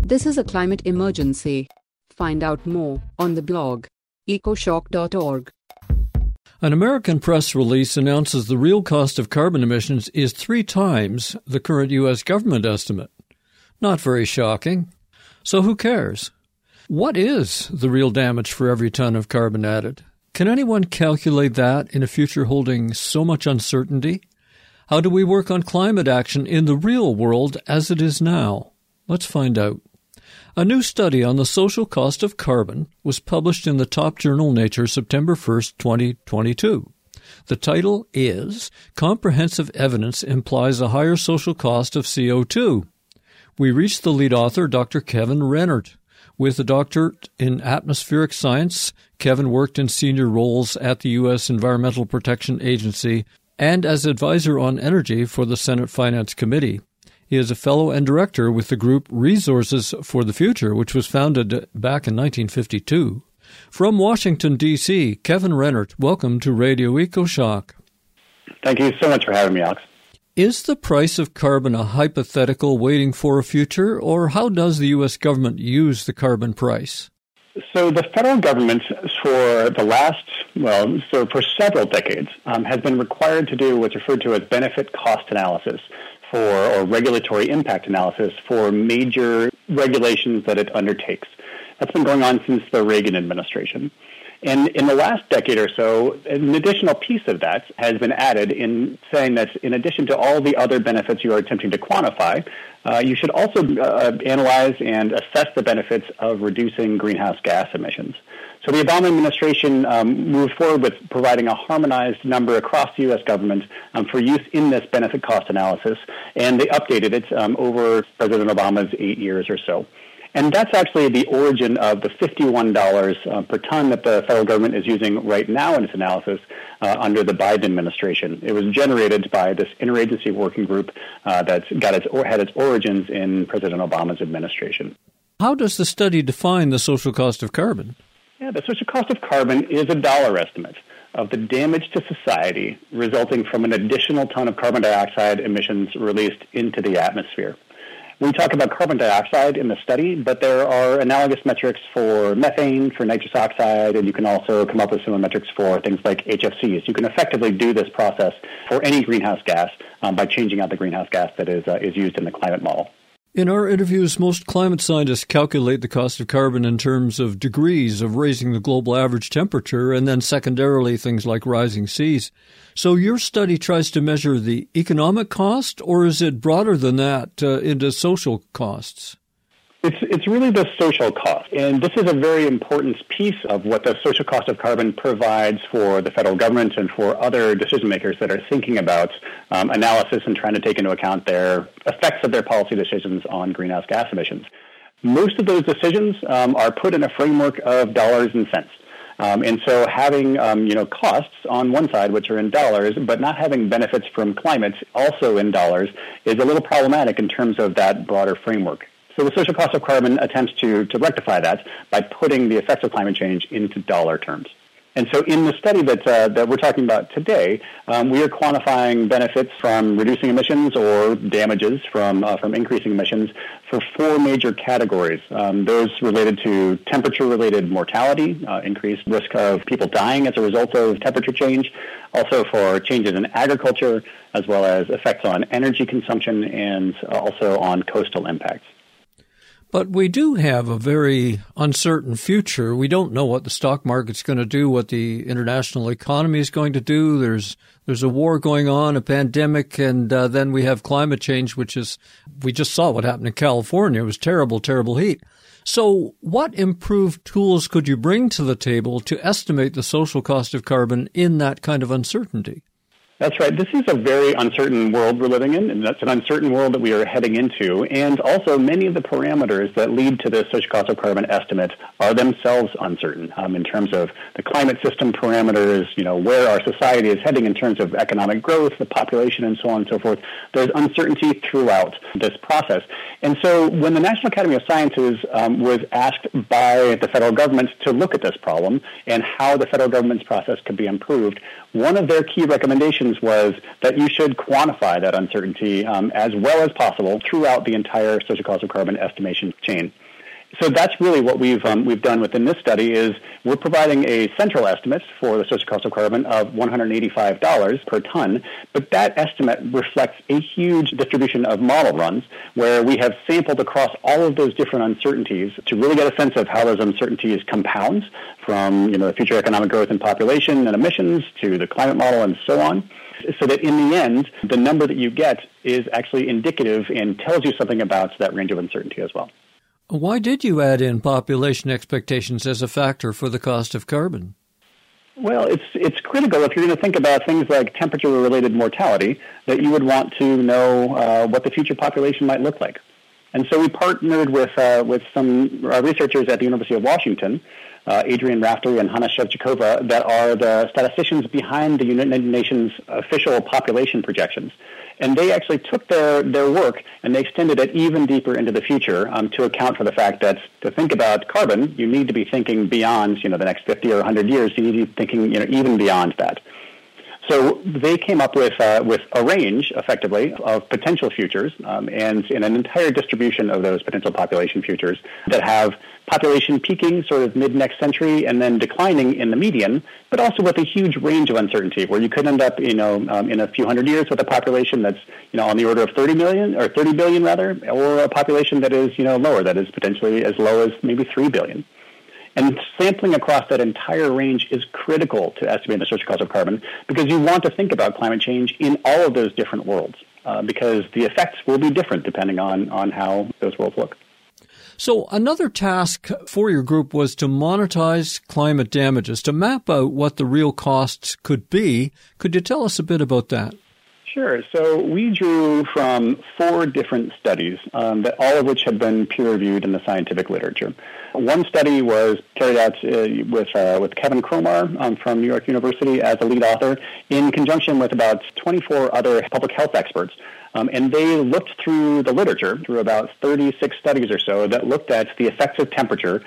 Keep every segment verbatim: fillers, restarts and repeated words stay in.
This is a climate emergency. Find out more on the blog ecoshock dot org. An American press release announces the real cost of carbon emissions is three times the current U S government estimate. Not very shocking. So who cares? What is the real damage for every ton of carbon added? Can anyone calculate that in a future holding so much uncertainty? How do we work on climate action in the real world as it is now? Let's find out. A new study on the social cost of carbon was published in the top journal Nature September first, twenty twenty-two. The title is Comprehensive Evidence Implies a Higher Social Cost of C O two. We reached the lead author, Doctor Kevin Rennert. With a doctorate in atmospheric science, Kevin worked in senior roles at the U S Environmental Protection Agency and as advisor on energy for the Senate Finance Committee. He is a fellow and director with the group Resources for the Future, which was founded back in nineteen fifty-two. From Washington, D C, Kevin Rennert, welcome to Radio EcoShock. Thank you so much for having me, Alex. Is the price of carbon a hypothetical waiting for a future, or how does the U S government use the carbon price? So the federal government for the last, well, so for several decades, um, has been required to do what's referred to as benefit cost analysis for, or regulatory impact analysis for major regulations that it undertakes. That's been going on since the Reagan administration. And in the last decade or so, an additional piece of that has been added in saying that in addition to all the other benefits you are attempting to quantify, uh, you should also uh, analyze and assess the benefits of reducing greenhouse gas emissions. So the Obama administration um, moved forward with providing a harmonized number across the U S government um, for use in this benefit cost analysis, and they updated it um, over President Obama's eight years or so. And that's actually the origin of the fifty-one dollars uh, per ton that the federal government is using right now in its analysis uh, under the Biden administration. It was generated by this interagency working group uh, that's got its or had its origins in President Obama's administration. How does the study define the social cost of carbon? Yeah, the social cost of carbon is a dollar estimate of the damage to society resulting from an additional ton of carbon dioxide emissions released into the atmosphere. We talk about carbon dioxide in the study, but there are analogous metrics for methane, for nitrous oxide, and you can also come up with similar metrics for things like H F Cs. You can effectively do this process for any greenhouse gas um, by changing out the greenhouse gas that is uh, is used in the climate model. In our interviews, most climate scientists calculate the cost of carbon in terms of degrees of raising the global average temperature, and then secondarily things like rising seas. So your study tries to measure the economic cost, or is it broader than that uh, into social costs? It's it's really the social cost, and this is a very important piece of what the social cost of carbon provides for the federal government and for other decision makers that are thinking about um, analysis and trying to take into account their effects of their policy decisions on greenhouse gas emissions. Most of those decisions um, are put in a framework of dollars and cents. Um, and so having, um, you know, costs on one side, which are in dollars, but not having benefits from climate also in dollars is a little problematic in terms of that broader framework. So the social cost of carbon attempts to, to rectify that by putting the effects of climate change into dollar terms. And so in the study that uh, that we're talking about today, um, we are quantifying benefits from reducing emissions or damages from uh, from increasing emissions for four major categories. Um, those related to temperature-related mortality, uh, increased risk of people dying as a result of temperature change, also for changes in agriculture, as well as effects on energy consumption and also on coastal impacts. But we do have a very uncertain future. We don't know what the stock market's going to do, what the international economy is going to do. There's there's a war going on, a pandemic, and uh, then we have climate change, which is, we just saw what happened in California. It was terrible, terrible heat. So what improved tools could you bring to the table to estimate the social cost of carbon in that kind of uncertainty? That's right. This is a very uncertain world we're living in, and that's an uncertain world that we are heading into. And also, many of the parameters that lead to the social cost of carbon estimate are themselves uncertain um, in terms of the climate system parameters, you know, where our society is heading in terms of economic growth, the population, and so on and so forth. There's uncertainty throughout this process. And so when the National Academy of Sciences um, was asked by the federal government to look at this problem and how the federal government's process could be improved, one of their key recommendations recommendations was that you should quantify that uncertainty um, as well as possible throughout the entire social cost of carbon estimation chain. So that's really what we've um, we've done within this study is we're providing a central estimate for the social cost of carbon of one hundred eighty-five dollars per ton, but that estimate reflects a huge distribution of model runs where we have sampled across all of those different uncertainties to really get a sense of how those uncertainties compound from, you know, the future economic growth and population and emissions to the climate model and so on, so that in the end, the number that you get is actually indicative and tells you something about that range of uncertainty as well. Why did you add in population expectations as a factor for the cost of carbon? Well, it's it's critical if you're going to think about things like temperature-related mortality that you would want to know uh, what the future population might look like. And so we partnered with uh, with some uh, researchers at the University of Washington, uh, Adrian Raftery and Hanna Shevchikova, that are the statisticians behind the United Nations official population projections. And they actually took their, their work and they extended it even deeper into the future um, to account for the fact that to think about carbon, you need to be thinking beyond, you know, the next fifty or one hundred years. You need to be thinking, you know, even beyond that. So they came up with uh, with a range, effectively, of potential futures um, and in an entire distribution of those potential population futures that have population peaking sort of mid-next century and then declining in the median, but also with a huge range of uncertainty where you could end up, you know, um, in a few hundred years with a population that's, you know, on the order of thirty million or thirty billion rather, or a population that is, you know, lower, that is potentially as low as maybe three billion. And sampling across that entire range is critical to estimating the social cost of carbon because you want to think about climate change in all of those different worlds uh, because the effects will be different depending on, on how those worlds look. So another task for your group was to monetize climate damages, to map out what the real costs could be. Could you tell us a bit about that? Sure. So we drew from four different studies, um, that all of which had been peer-reviewed in the scientific literature. One study was carried out uh, with uh, with Kevin Cromar um, from New York University as a lead author in conjunction with about twenty-four other public health experts. Um, and they looked through the literature, through about thirty-six studies or so, that looked at the effects of temperature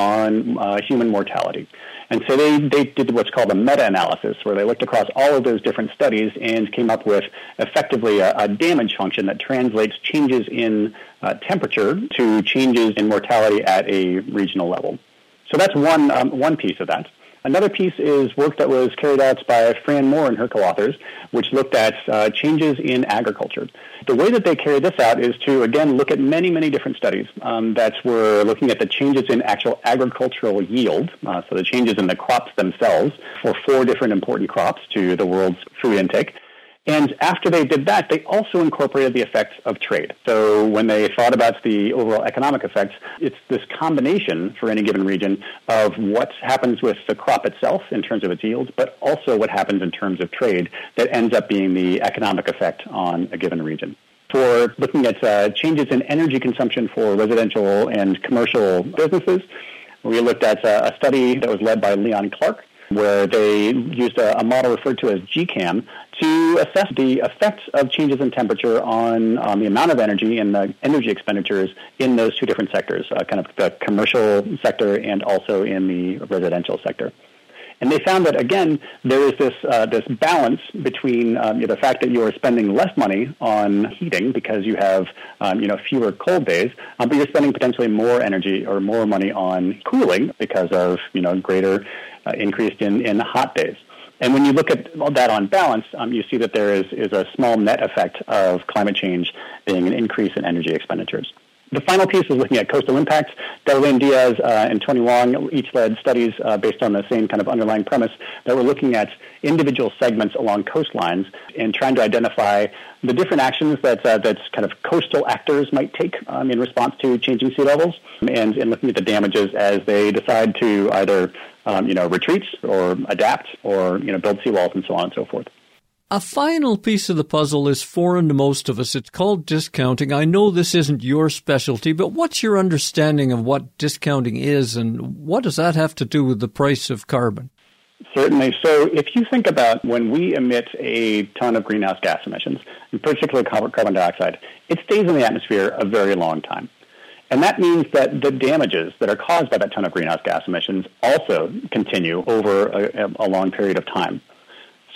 on uh, human mortality. And so they, they did what's called a meta-analysis, where they looked across all of those different studies and came up with effectively a, a damage function that translates changes in uh, temperature to changes in mortality at a regional level. So that's one um, one piece of that. Another piece is work that was carried out by Fran Moore and her co-authors, which looked at uh, changes in agriculture. The way that they carried this out is to, again, look at many, many different studies um, that were looking at the changes in actual agricultural yield, uh, so the changes in the crops themselves for four different important crops to the world's food intake. And after they did that, they also incorporated the effects of trade. So when they thought about the overall economic effects, it's this combination for any given region of what happens with the crop itself in terms of its yields, but also what happens in terms of trade that ends up being the economic effect on a given region. For looking at uh, changes in energy consumption for residential and commercial businesses, we looked at uh, a study that was led by Leon Clark, where they used a, a model referred to as G CAM to assess the effects of changes in temperature on, on the amount of energy and the energy expenditures in those two different sectors, uh, kind of the commercial sector and also in the residential sector. And they found that, again, there is this uh, this balance between um, you know, the fact that you are spending less money on heating because you have um, you know fewer cold days, um, but you're spending potentially more energy or more money on cooling because of you know greater uh, increase in, in hot days. And when you look at that on balance, um, you see that there is, is a small net effect of climate change being an increase in energy expenditures. The final piece is looking at coastal impacts. Darlene Diaz uh, and Tony Wong each led studies uh, based on the same kind of underlying premise that were looking at individual segments along coastlines and trying to identify the different actions that uh, that kind of coastal actors might take um, in response to changing sea levels, and, and looking at the damages as they decide to either um, you know retreat or adapt or you know build seawalls and so on and so forth. A final piece of the puzzle is foreign to most of us. It's called discounting. I know this isn't your specialty, but what's your understanding of what discounting is, and what does that have to do with the price of carbon? Certainly. So if you think about when we emit a ton of greenhouse gas emissions, in particular carbon dioxide, it stays in the atmosphere a very long time. And that means that the damages that are caused by that ton of greenhouse gas emissions also continue over a, a long period of time.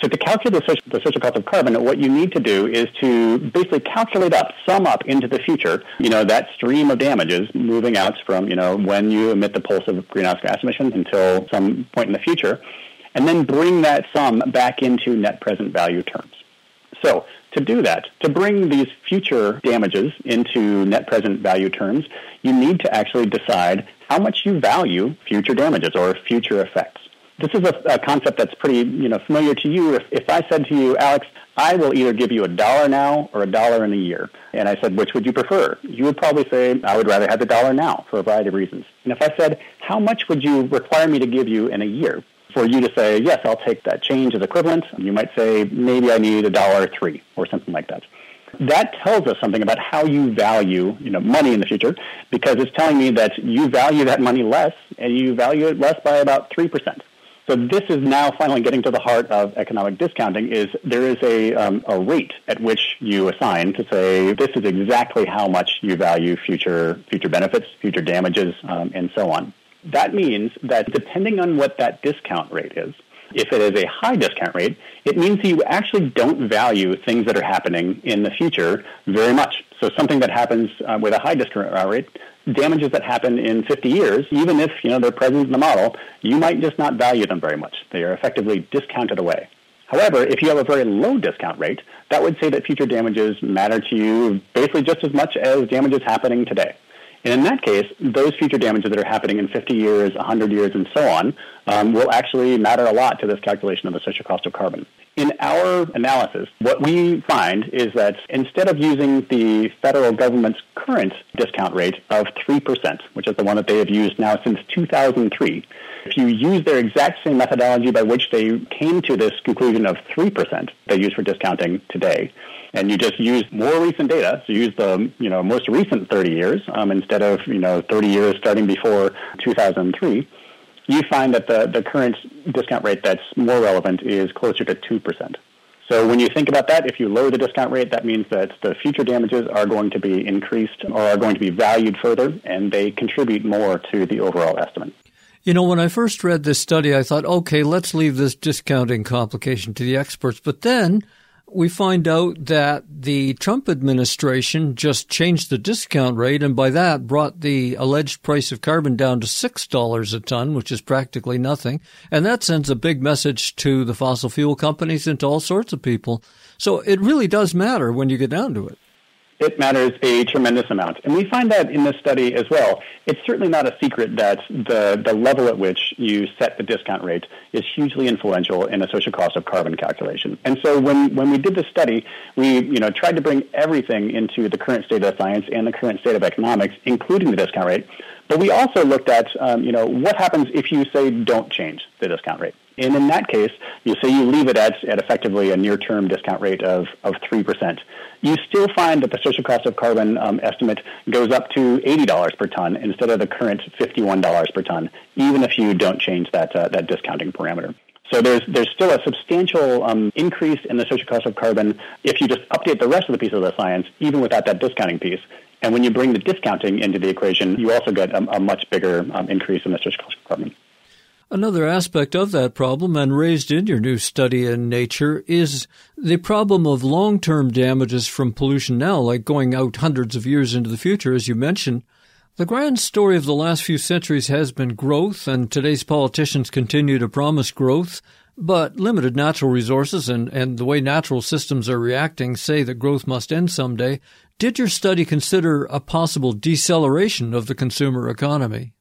So to calculate the social, the social cost of carbon, what you need to do is to basically calculate up, sum up into the future, you know, that stream of damages moving out from, you know, when you emit the pulse of greenhouse gas emissions until some point in the future, and then bring that sum back into net present value terms. So to do that, to bring these future damages into net present value terms, you need to actually decide how much you value future damages or future effects. This is a, a concept that's pretty, you know, familiar to you. If, if I said to you, Alex, I will either give you a dollar now or a dollar in a year, and I said, which would you prefer? You would probably say, I would rather have the dollar now for a variety of reasons. And if I said, how much would you require me to give you in a year? For you to say, yes, I'll take that change as equivalent, you might say, maybe I need a dollar three or something like that. That tells us something about how you value, you know, money in the future, because it's telling me that you value that money less, and you value it less by about three percent. So this is now finally getting to the heart of economic discounting, is there is a, um, a rate at which you assign to say this is exactly how much you value future future benefits, future damages, um, and so on. That means that depending on what that discount rate is, if it is a high discount rate, it means that you actually don't value things that are happening in the future very much. So something that happens uh, with a high discount rate, damages that happen in fifty years, even if, you know, they're present in the model, you might just not value them very much. They are effectively discounted away. However, if you have a very low discount rate, that would say that future damages matter to you basically just as much as damages happening today. And in that case, those future damages that are happening in fifty years, one hundred years, and so on, um, will actually matter a lot to this calculation of the social cost of carbon. In our analysis, what we find is that instead of using the federal government's current discount rate of three percent, which is the one that they have used now since two thousand three, if you use their exact same methodology by which they came to this conclusion of three percent they use for discounting today, and you just use more recent data, so use the, you know, most recent thirty years um, instead of, you know, thirty years starting before two thousand three, you find that the, the current discount rate that's more relevant is closer to two percent. So when you think about that, if you lower the discount rate, that means that the future damages are going to be increased or are going to be valued further, and they contribute more to the overall estimate. You know, when I first read this study, I thought, okay, let's leave this discounting complication to the experts. But then we find out that the Trump administration just changed the discount rate, and by that brought the alleged price of carbon down to six dollars a ton, which is practically nothing. And that sends a big message to the fossil fuel companies and to all sorts of people. So it really does matter when you get down to it. It matters a tremendous amount. And we find that in this study as well. It's certainly not a secret that the, the level at which you set the discount rate is hugely influential in the social cost of carbon calculation. And so when, when we did this study, we you know tried to bring everything into the current state of science and the current state of economics, including the discount rate. But we also looked at um, you know what happens if you say don't change the discount rate. And in that case, you say you leave it at, at effectively a near-term discount rate of, of three percent. You still find that the social cost of carbon um, estimate goes up to eighty dollars per ton instead of the current fifty-one dollars per ton, even if you don't change that uh, that discounting parameter. So there's there's still a substantial um, increase in the social cost of carbon if you just update the rest of the piece of the science, even without that discounting piece. And when you bring the discounting into the equation, you also get a, a much bigger um, increase in the social cost of carbon. Another aspect of that problem, and raised in your new study in Nature, is the problem of long-term damages from pollution now, like going out hundreds of years into the future, as you mentioned. The grand story of the last few centuries has been growth, and today's politicians continue to promise growth, but limited natural resources and, and the way natural systems are reacting say that growth must end someday. Did your study consider a possible deceleration of the consumer economy?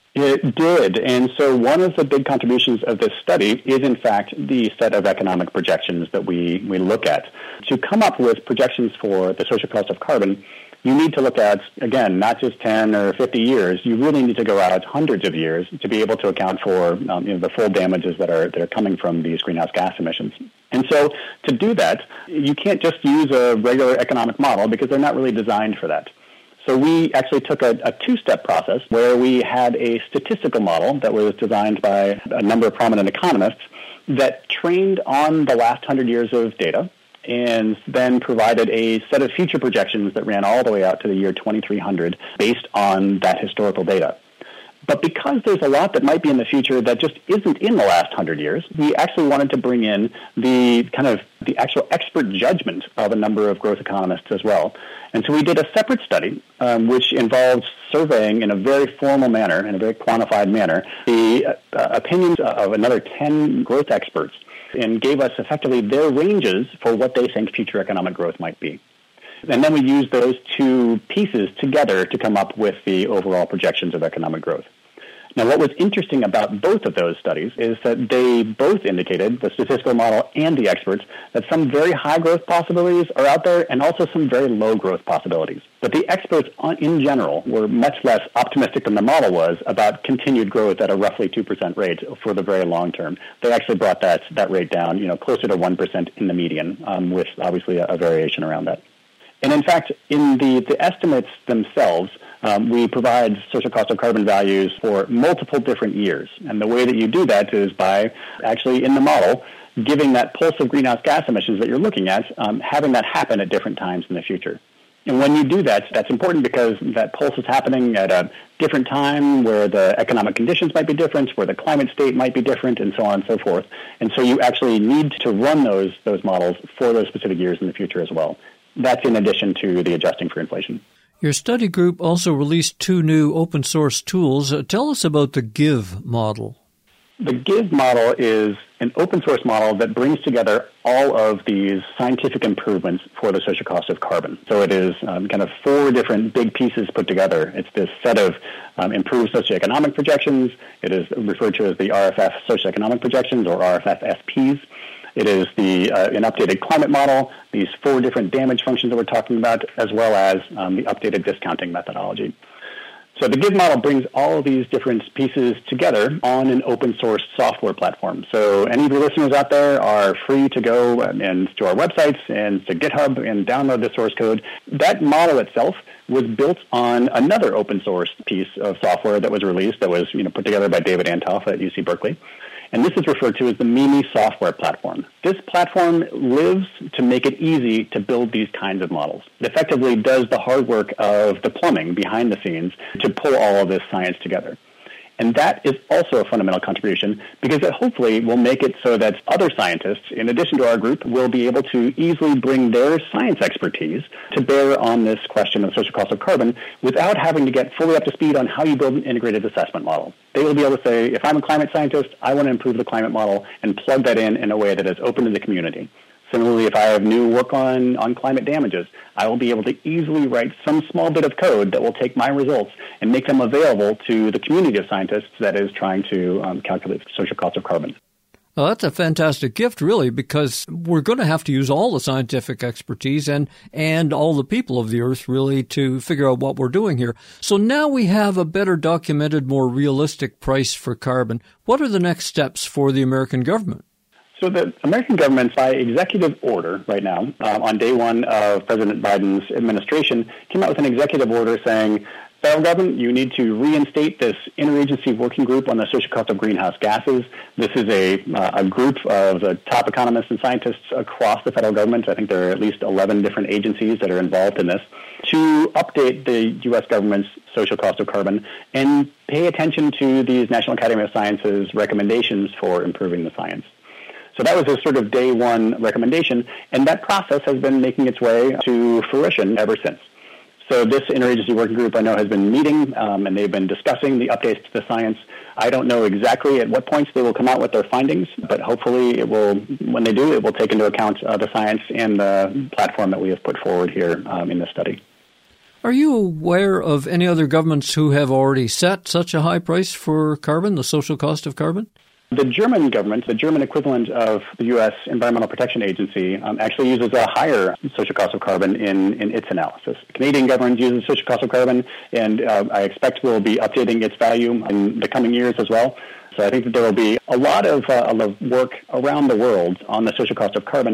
It did. And so one of the big contributions of this study is, in fact, the set of economic projections that we, we look at. To come up with projections for the social cost of carbon, you need to look at, again, not just ten or fifty years. You really need to go out hundreds of years to be able to account for um, you know, the full damages that are, that are coming from these greenhouse gas emissions. And so to do that, you can't just use a regular economic model because they're not really designed for that. So we actually took a, a two-step process where we had a statistical model that was designed by a number of prominent economists that trained on the last hundred years of data and then provided a set of future projections that ran all the way out to the year twenty-three hundred based on that historical data. But because there's a lot that might be in the future that just isn't in the last hundred years, we actually wanted to bring in the kind of the actual expert judgment of a number of growth economists as well. And so we did a separate study, um, which involves surveying in a very formal manner, in a very quantified manner, the uh, opinions of another ten growth experts, and gave us effectively their ranges for what they think future economic growth might be. And then we used those two pieces together to come up with the overall projections of economic growth. Now, what was interesting about both of those studies is that they both indicated, the statistical model and the experts, that some very high growth possibilities are out there and also some very low growth possibilities. But the experts on, in general were much less optimistic than the model was about continued growth at a roughly two percent rate for the very long term. They actually brought that, that rate down, you know, closer to one percent in the median, um, with obviously a, a variation around that. And in fact, in the, the estimates themselves, um, we provide social cost of carbon values for multiple different years. And the way that you do that is by actually, in the model, giving that pulse of greenhouse gas emissions that you're looking at, um, having that happen at different times in the future. And when you do that, that's important because that pulse is happening at a different time where the economic conditions might be different, where the climate state might be different, and so on and so forth. And so you actually need to run those those models for those specific years in the future as well. That's in addition to the adjusting for inflation. Your study group also released two new open source tools. Uh, tell us about the GIVE model. The GIVE model is an open source model that brings together all of these scientific improvements for the social cost of carbon. So it is um, kind of four different big pieces put together. It's this set of um, improved socioeconomic projections. It is referred to as the R F F socioeconomic projections, or R F F S Ps. It is the uh, an updated climate model, these four different damage functions that we're talking about, as well as um, the updated discounting methodology. So the GIVE model brings all of these different pieces together on an open source software platform. So any of your listeners out there are free to go and to our websites and to GitHub and download the source code. That model itself was built on another open source piece of software that was released that was, you know, put together by David Antoff at U C Berkeley. And this is referred to as the Mimi software platform. This platform lives to make it easy to build these kinds of models. It effectively does the hard work of the plumbing behind the scenes to pull all of this science together. And that is also a fundamental contribution because it hopefully will make it so that other scientists, in addition to our group, will be able to easily bring their science expertise to bear on this question of social cost of carbon without having to get fully up to speed on how you build an integrated assessment model. They will be able to say, if I'm a climate scientist, I want to improve the climate model and plug that in in a way that is open to the community. Similarly, if I have new work on, on climate damages, I will be able to easily write some small bit of code that will take my results and make them available to the community of scientists that is trying to um, calculate the social cost of carbon. Well, that's a fantastic gift, really, because we're going to have to use all the scientific expertise and, and all the people of the Earth, really, to figure out what we're doing here. So now we have a better documented, more realistic price for carbon. What are the next steps for the American government? So the American government, by executive order right now, um, on day one of President Biden's administration, came out with an executive order saying, federal government, you need to reinstate this interagency working group on the social cost of greenhouse gases. This is a, uh, a group of the top economists and scientists across the federal government. I think there are at least eleven different agencies that are involved in this, to update the U S government's social cost of carbon and pay attention to these National Academy of Sciences recommendations for improving the science. So that was a sort of day one recommendation, and that process has been making its way to fruition ever since. So this interagency working group, I know, has been meeting, um, and they've been discussing the updates to the science. I don't know exactly at what points they will come out with their findings, but hopefully it will, when they do, it will take into account uh, the science and the platform that we have put forward here um, in this study. Are you aware of any other governments who have already set such a high price for carbon, the social cost of carbon? The German government, the German equivalent of the U S Environmental Protection Agency, um, actually uses a higher social cost of carbon in, in its analysis. The Canadian government uses social cost of carbon, and uh, I expect will be updating its value in the coming years as well. So I think that there will be a lot of, uh, of work around the world on the social cost of carbon.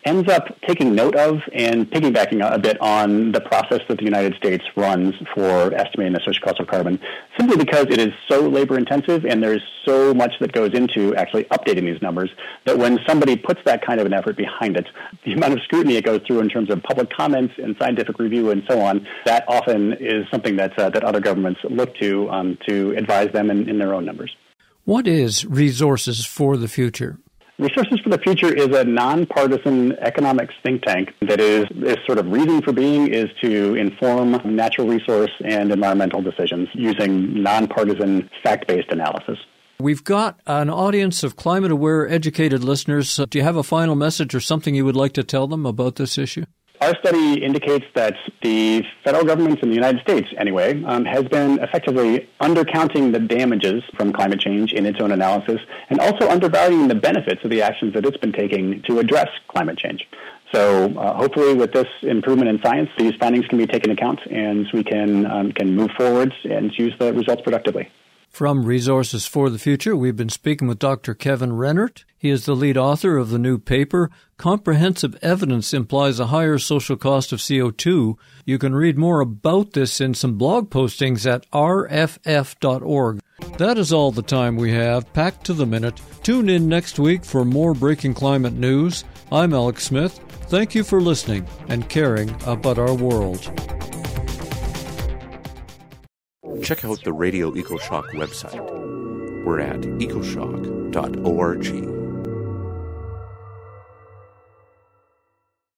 ends up taking note of and piggybacking a bit on the process that the United States runs for estimating the social cost of carbon, simply because it is so labor intensive and there's so much that goes into actually updating these numbers that when somebody puts that kind of an effort behind it, the amount of scrutiny it goes through in terms of public comments and scientific review and so on, that often is something that, uh, that other governments look to um, to advise them in, in their own numbers. What is Resources for the Future? Resources for the Future is a nonpartisan economics think tank that is, is sort of reason for being is to inform natural resource and environmental decisions using nonpartisan fact-based analysis. We've got an audience of climate-aware, educated listeners. Do you have a final message or something you would like to tell them about this issue? Our study indicates that the federal government in the United States, anyway, um, has been effectively undercounting the damages from climate change in its own analysis and also undervaluing the benefits of the actions that it's been taking to address climate change. So uh, hopefully with this improvement in science, these findings can be taken into account and we can, um, can move forward and use the results productively. From Resources for the Future, we've been speaking with Doctor Kevin Rennert. He is the lead author of the new paper, Comprehensive Evidence Implies a Higher Social Cost of C O two. You can read more about this in some blog postings at r f f dot org. That is all the time we have, packed to the minute. Tune in next week for more breaking climate news. I'm Alex Smith. Thank you for listening and caring about our world. Check out the Radio EcoShock website. We're at ecoshock dot org.